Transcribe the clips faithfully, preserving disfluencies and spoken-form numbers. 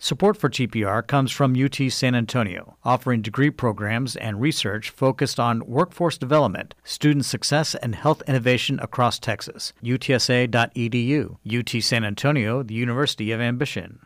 Support for T P R comes from U T San Antonio, offering degree programs and research focused on workforce development, student success, and health innovation across Texas. U T S A dot E D U. U T San Antonio, the University of Ambition.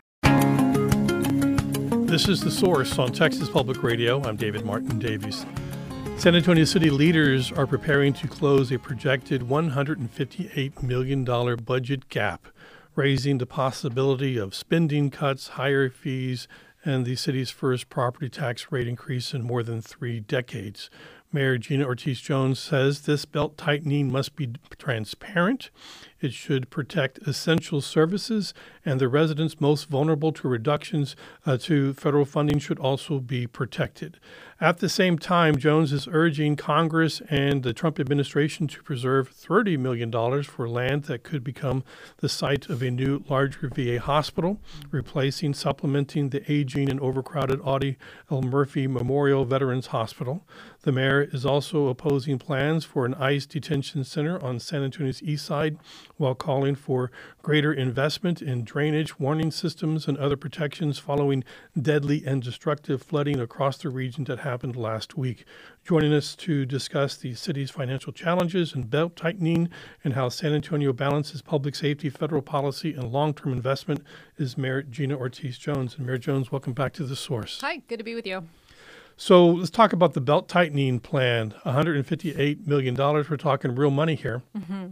This is The Source on Texas Public Radio. I'm David Martin Davies. San Antonio City leaders are preparing to close a projected one hundred fifty-eight million dollars budget gap, raising the possibility of spending cuts, higher fees, and the city's first property tax rate increase in more than three decades. Mayor Gina Ortiz-Jones says this belt tightening must be transparent. It should protect essential services, and the residents most vulnerable to reductions uh, to federal funding should also be protected. At the same time, Jones is urging Congress and the Trump administration to preserve thirty million dollars for land that could become the site of a new, larger V A hospital, replacing, supplementing the aging and overcrowded Audie L. Murphy Memorial Veterans Hospital. The mayor is also opposing plans for an ICE detention center on San Antonio's east side, while calling for greater investment in drainage, warning systems, and other protections following deadly and destructive flooding across the region that happened last week. Joining us to discuss the city's financial challenges and belt tightening and how San Antonio balances public safety, federal policy, and long-term investment is Mayor Gina Ortiz-Jones. And Mayor Jones, welcome back to The Source. Hi, good to be with you. So let's talk about the belt tightening plan, one hundred fifty-eight million dollars. We're talking real money here. Mm-hmm.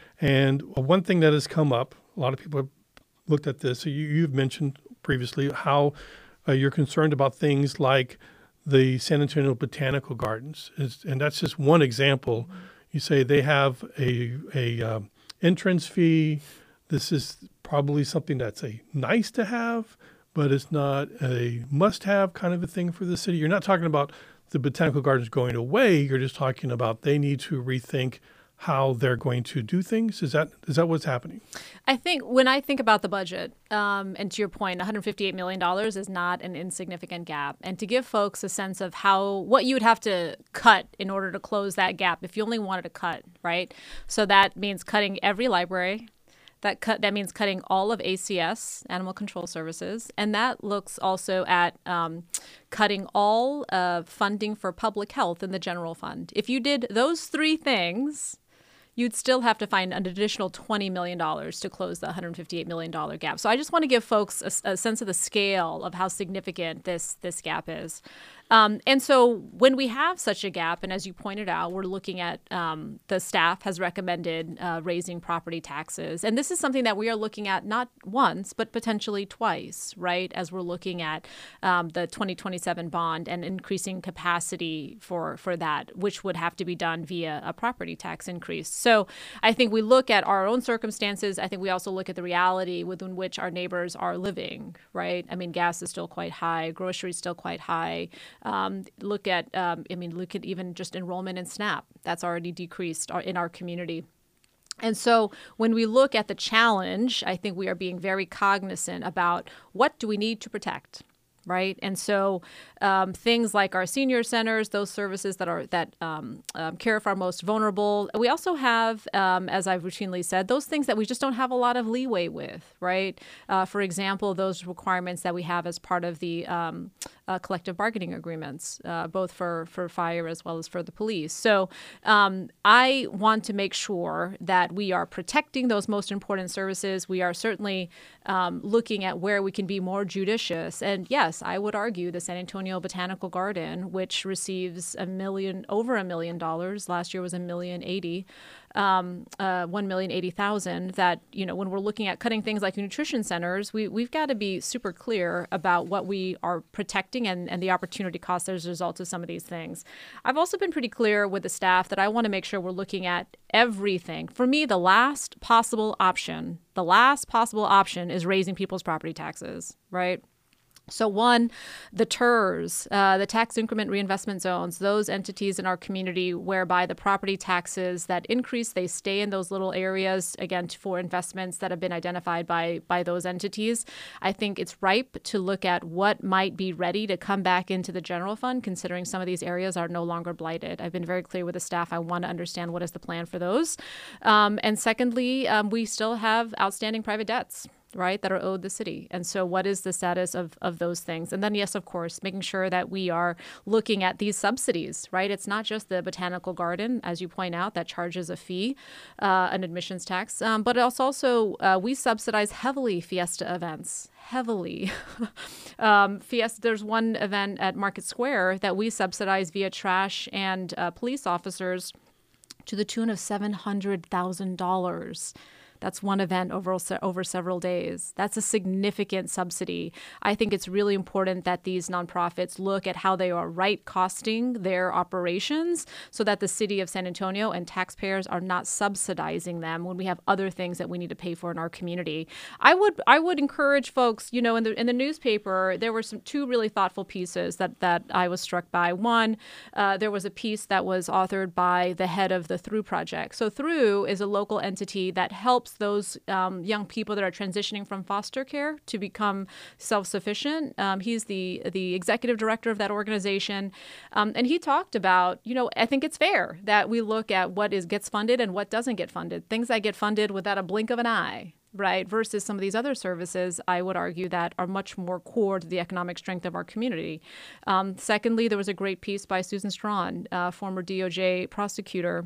And one thing that has come up, a lot of people have looked at this. So you, you've mentioned previously how uh, you're concerned about things like the San Antonio Botanical Gardens. It's, and that's just one example. Mm-hmm. You say they have a, a um, entrance fee. This is probably something that's a nice to have, but it's not a must-have kind of a thing for the city. You're not talking about the Botanical Gardens going away. You're just talking about they need to rethink how they're going to do things. Is that is that what's happening? I think when I think about the budget, um, and to your point, one hundred fifty-eight million dollars is not an insignificant gap. And to give folks a sense of how what you would have to cut in order to close that gap if you only wanted to cut, right? So that means cutting every library. That cut that means cutting all of A C S, Animal Control Services, and that looks also at um, cutting all uh, funding for public health in the general fund. If you did those three things, you'd still have to find an additional twenty million dollars to close the one hundred fifty-eight million dollars gap. So I just want to give folks a, a sense of the scale of how significant this this gap is. Um, and so when we have such a gap, and as you pointed out, we're looking at um, the staff has recommended uh, raising property taxes. And this is something that we are looking at not once, but potentially twice, right, as we're looking at um, the twenty twenty-seven bond and increasing capacity for, for that, which would have to be done via a property tax increase. So I think we look at our own circumstances. I think we also look at the reality within which our neighbors are living, right? I mean, gas is still quite high. Groceries still quite high. Um, look at, um, I mean, look at even just enrollment in SNAP. That's already decreased in our community. And so when we look at the challenge, I think we are being very cognizant about what do we need to protect, right? And so um, things like our senior centers, those services that are that um, um, care for our most vulnerable. We also have, um, as I've routinely said, those things that we just don't have a lot of leeway with, right? Uh, for example, those requirements that we have as part of the um, uh, collective bargaining agreements, uh, both for, for fire as well as for the police. So um, I want to make sure that we are protecting those most important services. We are certainly um, looking at where we can be more judicious. And yes, I would argue the San Antonio Botanical Garden, which receives a million, over a million dollars, last year was a million eighty, um, uh, one million eighty thousand. That, you know, when we're looking at cutting things like nutrition centers, we we've got to be super clear about what we are protecting and, and the opportunity costs as a result of some of these things. I've also been pretty clear with the staff that I want to make sure we're looking at everything. For me, the last possible option, the last possible option is raising people's property taxes, right? So one, the T E R S, uh, the tax increment reinvestment zones, those entities in our community whereby the property taxes that increase, they stay in those little areas, again, for investments that have been identified by, by those entities. I think it's ripe to look at what might be ready to come back into the general fund, considering some of these areas are no longer blighted. I've been very clear with the staff. I want to understand what is the plan for those. Um, and secondly, um, we still have outstanding private debts. right, that are owed the city. And so what is the status of, of those things? And then, yes, of course, making sure that we are looking at these subsidies, right? It's not just the Botanical Garden, as you point out, that charges a fee, uh, an admissions tax, um, but it's also, uh, we subsidize heavily Fiesta events, heavily. um, Fiesta, there's one event at Market Square that we subsidize via trash and uh, police officers to the tune of seven hundred thousand dollars. That's one event over over several days. That's a significant subsidy. I think it's really important that these nonprofits look at how they are right costing their operations so that the city of San Antonio and taxpayers are not subsidizing them when we have other things that we need to pay for in our community. I would I would encourage folks, you know, in the in the newspaper, there were some two really thoughtful pieces that, that I was struck by. One, uh, there was a piece that was authored by the head of the Through Project. So Through is a local entity that helps those um, young people that are transitioning from foster care to become self-sufficient. Um, he's the the executive director of that organization. Um, and he talked about, you know, I think it's fair that we look at what is gets funded and what doesn't get funded. Things that get funded without a blink of an eye, right, versus some of these other services, I would argue, that are much more core to the economic strength of our community. Um, secondly, there was a great piece by Susan Strawn, uh, former D O J prosecutor,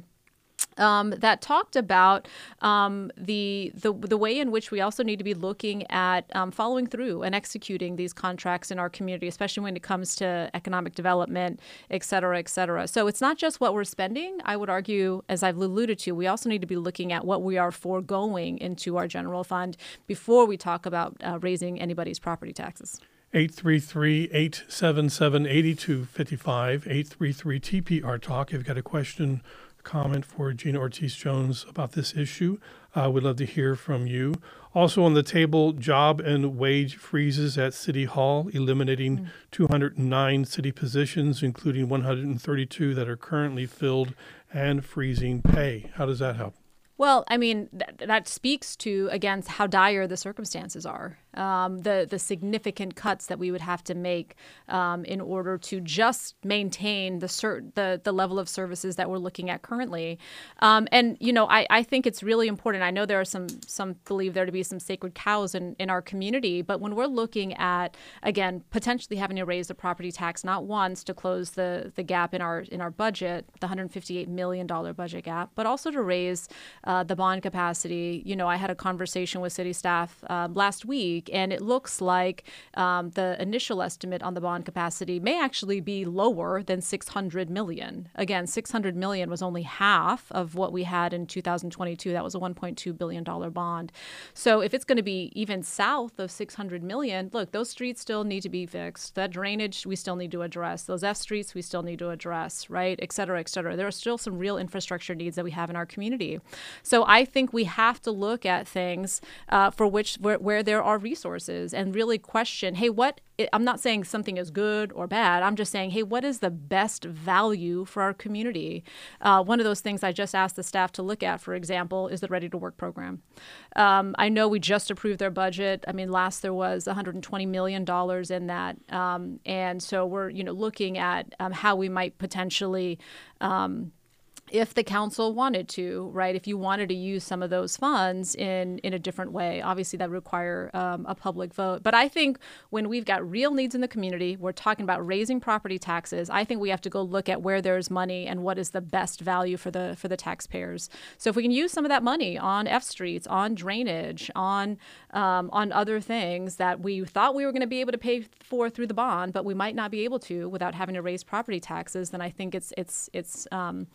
Um, that talked about um, the, the the way in which we also need to be looking at um, following through and executing these contracts in our community, especially when it comes to economic development, et cetera, et cetera. So it's not just what we're spending. I would argue, as I've alluded to, we also need to be looking at what we are foregoing into our general fund before we talk about uh, raising anybody's property taxes. eight three three, eight seven seven, eight two five five, eight three three T P R Talk. If you've got a question, comment for Gina Ortiz-Jones about this issue, uh, we'd love to hear from you. Also on the table, job and wage freezes at City Hall, eliminating mm. two hundred nine city positions, including one hundred thirty-two that are currently filled, and freezing pay. How does that help? Well, I mean, th- that speaks to, again, how dire the circumstances are, um, the the significant cuts that we would have to make um, in order to just maintain the cert- the the level of services that we're looking at currently. Um, and, you know, I, I think it's really important. I know there are some some believe there to be some sacred cows in, in our community. But when we're looking at, again, potentially having to raise the property tax not once to close the, the gap in our in our budget, the one hundred fifty-eight million dollars budget gap, but also to raise Uh, the bond capacity. You know, I had a conversation with city staff uh, last week, and it looks like um, the initial estimate on the bond capacity may actually be lower than six hundred million dollars. Again, six hundred million dollars was only half of what we had in two thousand twenty-two. That was a one point two billion dollars bond. So if it's going to be even south of six hundred million dollars, look, those streets still need to be fixed. That drainage we still need to address. Those F streets we still need to address, right, et cetera, et cetera. There are still some real infrastructure needs that we have in our community. So I think we have to look at things uh, for which where, where there are resources and really question, hey, what I'm not saying something is good or bad. I'm just saying, hey, what is the best value for our community? Uh, one of those things I just asked the staff to look at, for example, is the Ready to Work program. Um, I know we just approved their budget. I mean, last there was one hundred twenty million dollars in that. Um, and so we're, you know, looking at um, how we might potentially um, if the council wanted to, right, if you wanted to use some of those funds in, in a different way. Obviously, that would require um, a public vote. But I think when we've got real needs in the community, we're talking about raising property taxes, I think we have to go look at where there's money and what is the best value for the for the taxpayers. So if we can use some of that money on F streets, on drainage, on um, on other things that we thought we were going to be able to pay for through the bond, but we might not be able to without having to raise property taxes, then I think it's it's it's um,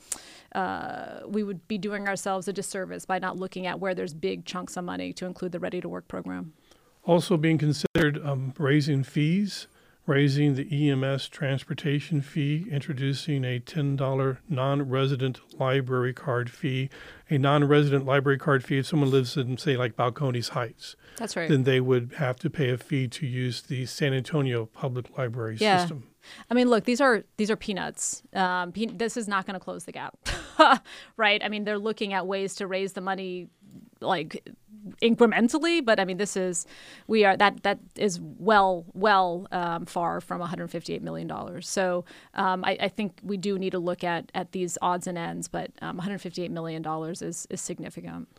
Uh, we would be doing ourselves a disservice by not looking at where there's big chunks of money to include the Ready to Work program. Also being considered um, raising fees, raising the E M S transportation fee, introducing a ten dollars non-resident library card fee. A non-resident library card fee, if someone lives in, say, like Balcones Heights, that's right, then they would have to pay a fee to use the San Antonio Public Library yeah. system. I mean, look, these are these are peanuts. Um, pe- this is not going to close the gap, right? I mean, they're looking at ways to raise the money, like incrementally, but I mean, this is we are that that is well well um, far from one hundred fifty-eight million dollars. So um, I, I think we do need to look at at these odds and ends, but um, one hundred fifty-eight million dollars is is significant.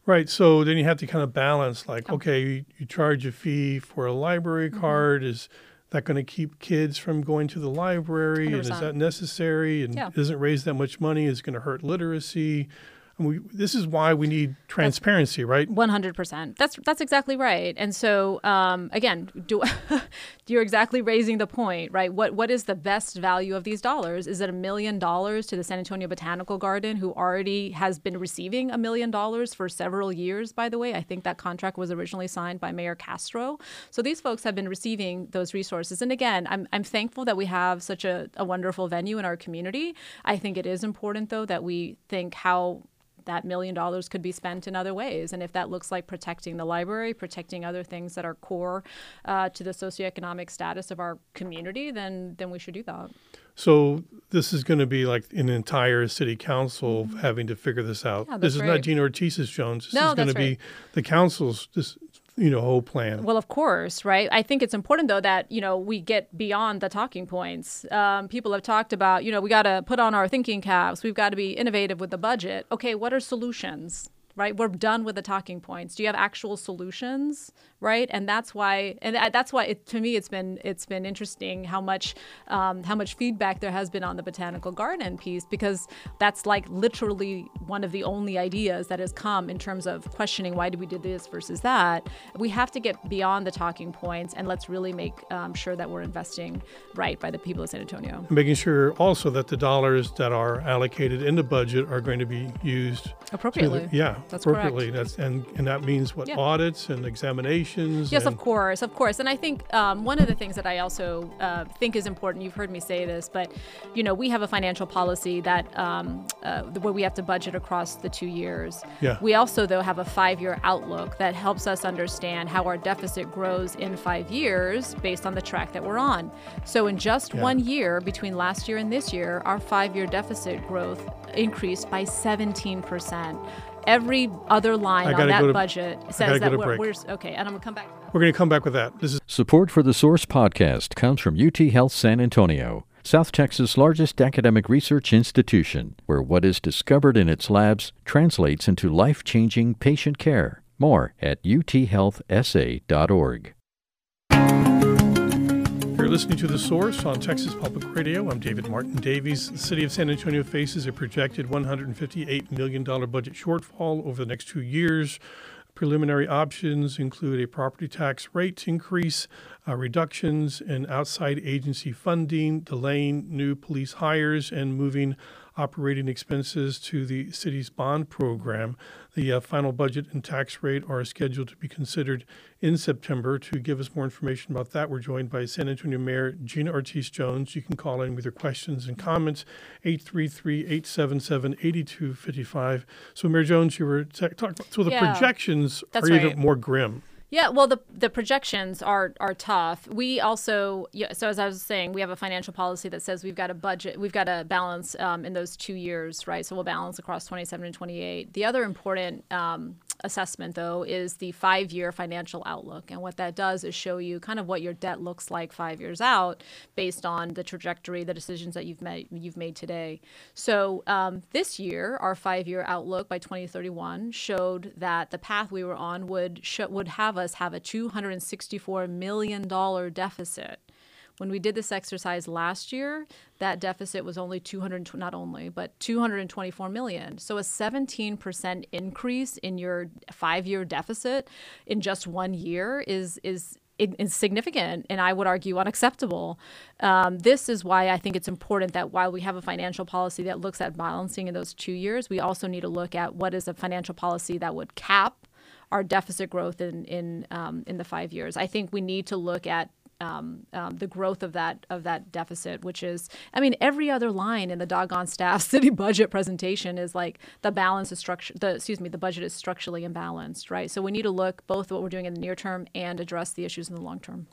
Right. So then you have to kind of balance like, okay, you, you charge a fee for a library Mm-hmm. card. Is that going to keep kids from going to the library? one hundred And is percent. that necessary? And Yeah. doesn't raise that much money. Is it going to hurt literacy? And we, this is why we need transparency, right? one hundred percent. That's that's exactly right. And so, um, again, do, you're exactly raising the point, right? What What is the best value of these dollars? Is it a million dollars to the San Antonio Botanical Garden, who already has been receiving a million dollars for several years, by the way? I think that contract was originally signed by Mayor Castro. So these folks have been receiving those resources. And again, I'm, I'm thankful that we have such a, a wonderful venue in our community. I think it is important, though, that we think how that million dollars could be spent in other ways. And if that looks like protecting the library, protecting other things that are core uh, to the socioeconomic status of our community, then then we should do that. So this is going to be like an entire city council having to figure this out. Yeah, This that's is right. not Gina Ortiz's Jones. This No, is going to that's be right. the council's just, you know, whole plan. Well, of course, right? I think it's important, though, that, you know, we get beyond the talking points. Um, people have talked about, you know, we got to put on our thinking caps. We've got to be innovative with the budget. Okay, what are solutions? Right? We're done with the talking points. Do you have actual solutions? Right? And that's why, and that's why, it, to me, it's been it's been interesting how much um, how much feedback there has been on the botanical garden piece, because that's like literally one of the only ideas that has come in terms of questioning why did we do this versus that. We have to get beyond the talking points, and let's really make um, sure that we're investing right by the people of San Antonio. Making sure also that the dollars that are allocated in the budget are going to be used Appropriately. to the- yeah, That's appropriately. correct. That's and and that means what, Yeah. audits and examinations. Yes, and, of course, of course. And I think um, one of the things that I also uh, think is important, you've heard me say this, but, you know, we have a financial policy that um, uh, where we have to budget across the two years. Yeah. We also, though, have a five-year outlook that helps us understand how our deficit grows in five years based on the track that we're on. So in just Yeah. one year, between last year and this year, our five-year deficit growth increased by seventeen percent. Every other line I on gotta that go to- budget gotta says go that to we're, break. we're okay, and I'm gonna come back to that. We're going to come back with that. This is Support for the Source podcast comes from U T Health San Antonio, South Texas' largest academic research institution, where what is discovered in its labs translates into life-changing patient care. More at u t health s a dot org. You're listening to The Source on Texas Public Radio. I'm David Martin Davies. The city of San Antonio faces a projected one hundred fifty-eight million dollars budget shortfall over the next two years. Preliminary options include a property tax rate increase, uh, reductions in outside agency funding, delaying new police hires, and moving operating expenses to the city's bond program. The uh, final budget and tax rate are scheduled to be considered in September. To give us more information about that, we're joined by San Antonio Mayor Gina Ortiz Jones. You can call in with your questions and comments, eight three three, eight seven seven, eight two five five. So, Mayor Jones, you were t- talking about, so the Yeah, projections that's are even right. more grim. Yeah, well, the the projections are are tough. We also, yeah, so as I was saying, we have a financial policy that says we've got a budget, we've got a balance um, in those two years, right? So we'll balance across twenty-seven and twenty-eight. The other important um, assessment, though, is the five-year financial outlook, and what that does is show you kind of what your debt looks like five years out, based on the trajectory, the decisions that you've made you've made today. So um, this year, our five-year outlook by twenty thirty-one showed that the path we were on would sh- would have us have a two hundred sixty-four million dollars deficit. When we did this exercise last year, that deficit was only two hundred, not only, but two hundred twenty-four million. So a seventeen percent increase in your five-year deficit in just one year is is is significant, and I would argue unacceptable. Um, this is why I think it's important that while we have a financial policy that looks at balancing in those two years, we also need to look at what is a financial policy that would cap our deficit growth in in um, in the five years. I think we need to look at um, um, the growth of that of that deficit, which is, I mean, every other line in the doggone staff city budget presentation is like the balance is structure. The excuse me, the budget is structurally imbalanced, right? So we need to look both at what we're doing in the near term and address the issues in the long term.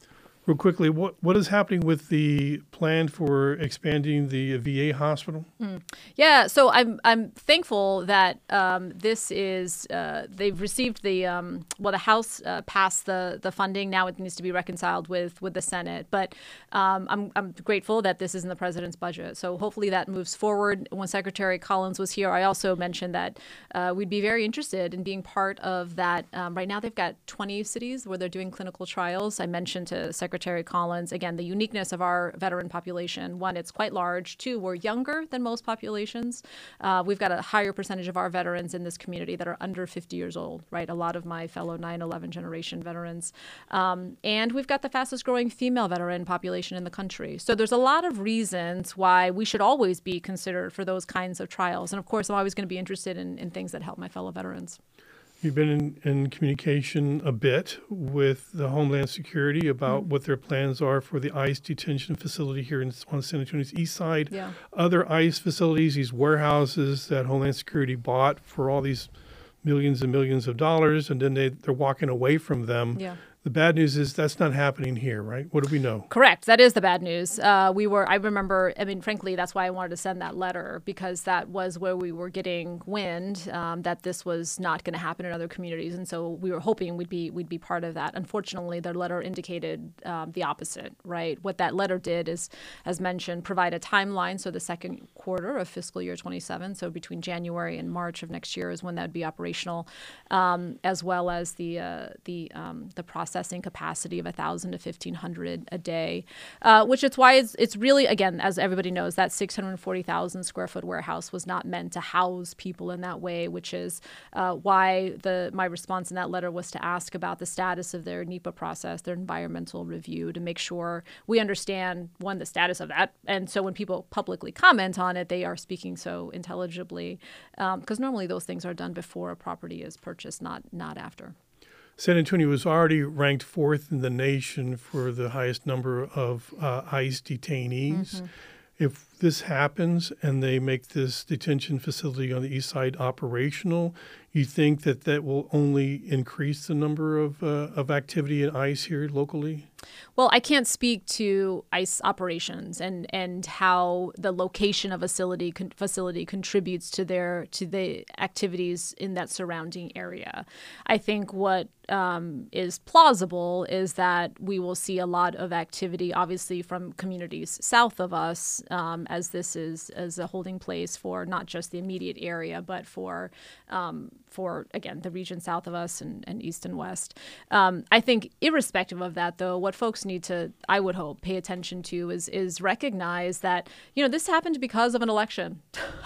Real quickly, what what is happening with the plan for expanding the V A hospital? Mm. Yeah, so I'm I'm thankful that um, this is uh, they've received the um, well the House uh, passed the the funding. Now it needs to be reconciled with with the Senate, but um, I'm I'm grateful that this is in the president's budget. So hopefully that moves forward. When Secretary Collins was here, I also mentioned that uh, we'd be very interested in being part of that. Um, right now they've got twenty cities where they're doing clinical trials. I mentioned to Secretary Secretary Collins, again, the uniqueness of our veteran population. One, it's quite large. Two, we're younger than most populations. Uh, we've got a higher percentage of our veterans in this community that are under fifty years old, right? A lot of my fellow nine eleven generation veterans. Um, and we've got the fastest growing female veteran population in the country. So there's a lot of reasons why we should always be considered for those kinds of trials. And of course, I'm always going to be interested in, in things that help my fellow veterans. You've been in, in communication a bit with the Homeland Security about mm-hmm. what their plans are for the ICE detention facility here in, on San Antonio's east side. Yeah. Other ICE facilities, these warehouses that Homeland Security bought for all these millions and millions of dollars, and then they, they're walking away from them. Yeah. The bad news is that's not happening here, right? What do we know? Correct. That is the bad news. Uh, we were, I remember, I mean, frankly, that's why I wanted to send that letter, because that was where we were getting wind um, that this was not going to happen in other communities. And so we were hoping we'd be we'd be part of that. Unfortunately, their letter indicated um, the opposite, right? What that letter did is, as mentioned, provide a timeline. So the second quarter of fiscal year twenty-seven, so between January and March of next year is when that would be operational, um, as well as the, uh, the, um, the process processing capacity of one thousand to fifteen hundred a day, uh, which is why it's, it's really, again, as everybody knows, that six hundred forty thousand square foot warehouse was not meant to house people in that way, which is uh, why the my response in that letter was to ask about the status of their NEPA process, their environmental review, to make sure we understand, one, the status of that. And so when people publicly comment on it, they are speaking so intelligibly, because um, normally those things are done before a property is purchased, not not after. San Antonio was already ranked fourth in the nation for the highest number of uh, ICE detainees. Mm-hmm. If this happens and they make this detention facility on the east side operational, you think that that will only increase the number of uh, of activity in ICE here locally? Well, I can't speak to ICE operations and, and how the location of a facility con- facility contributes to their to the activities in that surrounding area. I think what um, is plausible is that we will see a lot of activity, obviously, from communities south of us, um, as this is as a holding place for not just the immediate area, but for um, for again the region south of us and, and east and west. Um, I think, irrespective of that, though, what folks need to, I would hope, pay attention to is is recognize that, you know, this happened because of an election.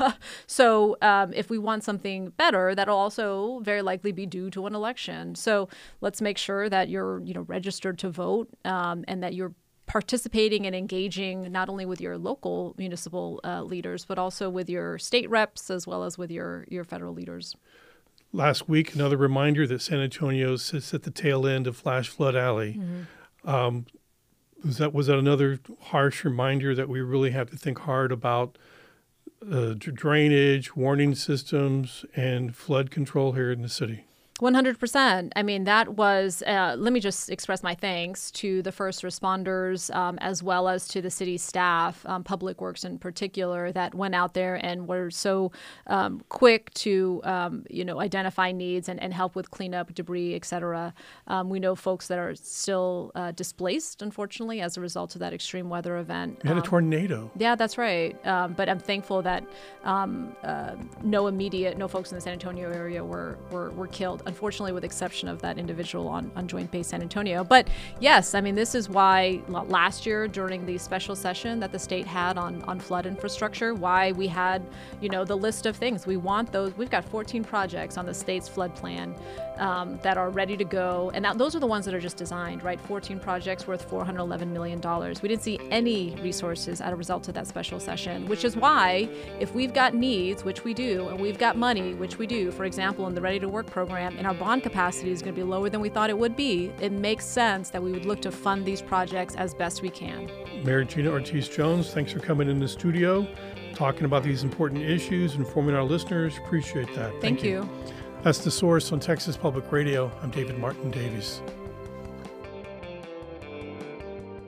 So um, if we want something better, that'll also very likely be due to an election. So let's make sure that you're, you know, registered to vote um, and that you're participating and engaging not only with your local municipal uh, leaders, but also with your state reps as well as with your, your federal leaders. Last week, another reminder that San Antonio sits at the tail end of Flash Flood Alley. Mm-hmm. Um, was that was that another harsh reminder that we really have to think hard about uh, drainage, warning systems, and flood control here in the city? one hundred percent. I mean, that was, uh, let me just express my thanks to the first responders um, as well as to the city staff, um, Public Works in particular, that went out there and were so um, quick to, um, you know, identify needs and, and help with cleanup, debris, et cetera. Um, we know folks that are still uh, displaced, unfortunately, as a result of that extreme weather event. We had um, a tornado. Yeah, that's right. Um, but I'm thankful that um, uh, no immediate, no folks in the San Antonio area were, were, were killed. Unfortunately, with the exception of that individual on, on Joint Base San Antonio. But yes, I mean, this is why last year during the special session that the state had on, on flood infrastructure, why we had, you know, the list of things. We want those. We've got fourteen projects on the state's flood plan um, that are ready to go. And that, those are the ones that are just designed, right? fourteen projects worth four hundred eleven million dollars. We didn't see any resources as a result of that special session, which is why if we've got needs, which we do, and we've got money, which we do, for example, in the Ready to Work program, and our bond capacity is going to be lower than we thought it would be, it makes sense that we would look to fund these projects as best we can. Mayor Gina Ortiz-Jones, thanks for coming in the studio, talking about these important issues, informing our listeners. Appreciate that. Thank, Thank you. you. That's The Source on Texas Public Radio. I'm David Martin Davies.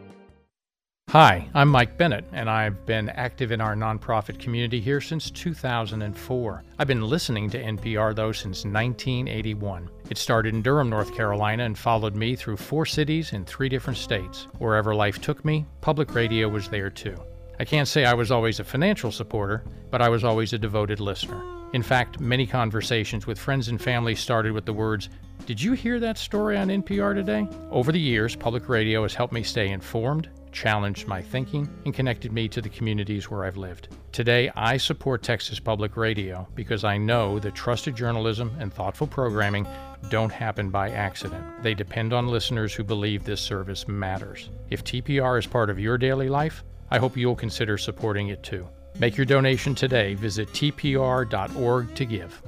Hi, I'm Mike Bennett, and I've been active in our nonprofit community here since two thousand four. I've been listening to N P R, though, since nineteen eighty-one. It started in Durham, North Carolina, and followed me through four cities in three different states. Wherever life took me, public radio was there too. I can't say I was always a financial supporter, but I was always a devoted listener. In fact, many conversations with friends and family started with the words, "Did you hear that story on N P R today?" Over the years, public radio has helped me stay informed, challenged my thinking, and connected me to the communities where I've lived. Today, I support Texas Public Radio because I know that trusted journalism and thoughtful programming don't happen by accident. They depend on listeners who believe this service matters. If T P R is part of your daily life, I hope you'll consider supporting it too. Make your donation today. Visit T P R dot org to give.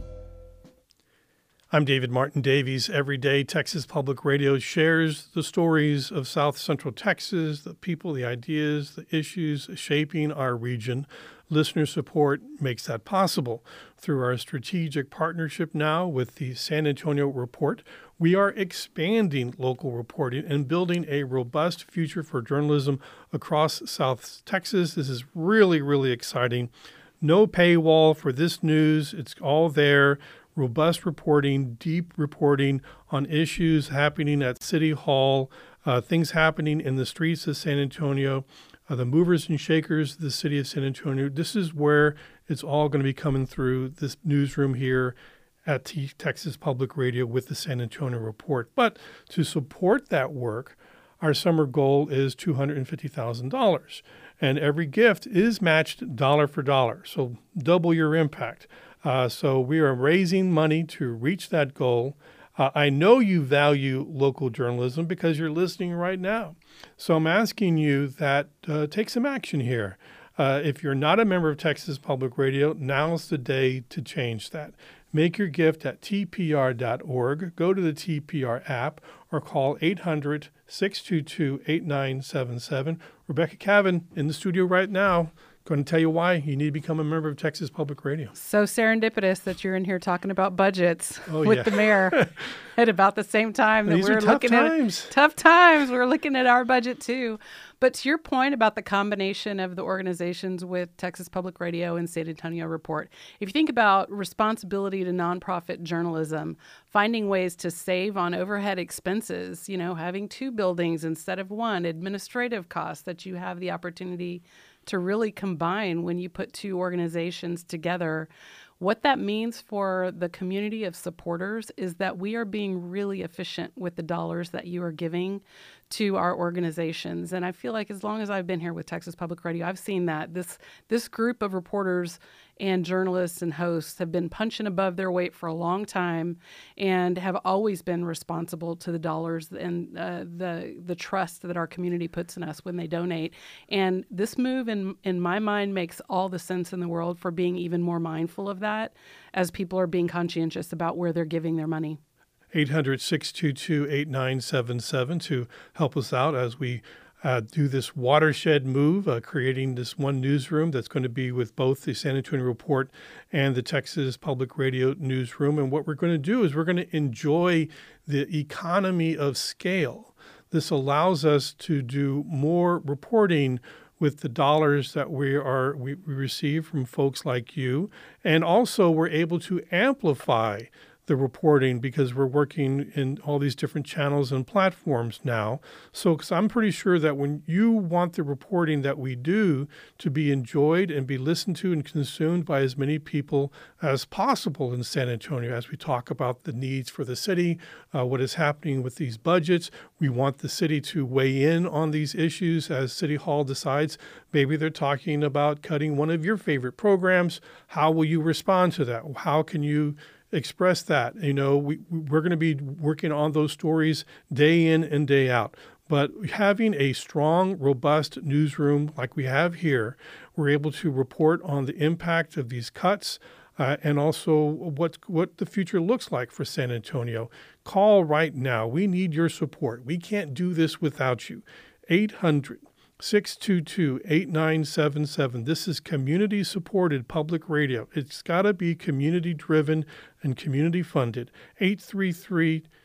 I'm David Martin Davies. Every day, Texas Public Radio shares the stories of South Central Texas, the people, the ideas, the issues shaping our region. Listener support makes that possible. Through our strategic partnership now with the San Antonio Report, we are expanding local reporting and building a robust future for journalism across South Texas. This is really, really exciting. No paywall for this news. It's all there. Robust reporting, deep reporting on issues happening at City Hall, uh, things happening in the streets of San Antonio, uh, the movers and shakers of the city of San Antonio. This is where it's all going to be coming through this newsroom here at T- Texas Public Radio with the San Antonio Report. But to support that work, our summer goal is two hundred fifty thousand dollars. And every gift is matched dollar for dollar, so double your impact. Uh, so we are raising money to reach that goal. Uh, I know you value local journalism because you're listening right now. So I'm asking you that uh, take some action here. Uh, if you're not a member of Texas Public Radio, now's the day to change that. Make your gift at T P R dot org. Go to the T P R app or call eight hundred, six two two, eight nine seven seven. Rebecca Cavan in the studio right now, going to tell you why you need to become a member of Texas Public Radio. So serendipitous that you're in here talking about budgets oh, with yeah. the mayor at about the same time that These we're are tough looking times. at tough times. We're looking at our budget too. But to your point about the combination of the organizations with Texas Public Radio and San Antonio Report, if you think about responsibility to nonprofit journalism, finding ways to save on overhead expenses, you know, having two buildings instead of one, administrative costs that you have the opportunity to really combine when you put two organizations together. What that means for the community of supporters is that we are being really efficient with the dollars that you are giving to our organizations. And I feel like as long as I've been here with Texas Public Radio, I've seen that this this group of reporters and journalists and hosts have been punching above their weight for a long time and have always been responsible to the dollars and uh, the the trust that our community puts in us when they donate. And this move, in in my mind, makes all the sense in the world for being even more mindful of that as people are being conscientious about where they're giving their money. eight hundred, six two two, eight nine seven seven to help us out as we Uh, do this watershed move, uh, creating this one newsroom that's going to be with both the San Antonio Report and the Texas Public Radio newsroom. And what we're going to do is we're going to enjoy the economy of scale. This allows us to do more reporting with the dollars that we are we, we receive from folks like you. And also we're able to amplify the reporting because we're working in all these different channels and platforms now. So, because I'm pretty sure that when you want the reporting that we do to be enjoyed and be listened to and consumed by as many people as possible in San Antonio, as we talk about the needs for the city, uh, what is happening with these budgets, we want the city to weigh in on these issues as City Hall decides. Maybe they're talking about cutting one of your favorite programs. How will you respond to that? How can you express that? You know, we, we're going to be working on those stories day in and day out. But having a strong, robust newsroom like we have here, we're able to report on the impact of these cuts uh, and also what what the future looks like for San Antonio. Call right now. We need your support. We can't do this without you. eight hundred, six two two, eight nine seven seven. This is community-supported public radio. It's got to be community-driven and community-funded. eight three three,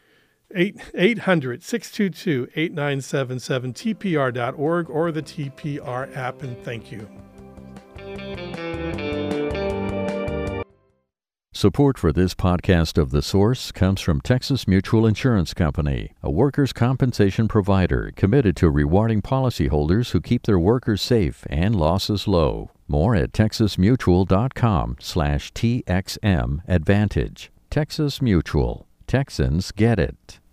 eight hundred, six two two, eight nine seven seven, T P R dot org, or the T P R app, and thank you. Support for this podcast of The Source comes from Texas Mutual Insurance Company, a workers' compensation provider committed to rewarding policyholders who keep their workers safe and losses low. More at texasmutual.com slash TXM Advantage. Texas Mutual. Texans get it.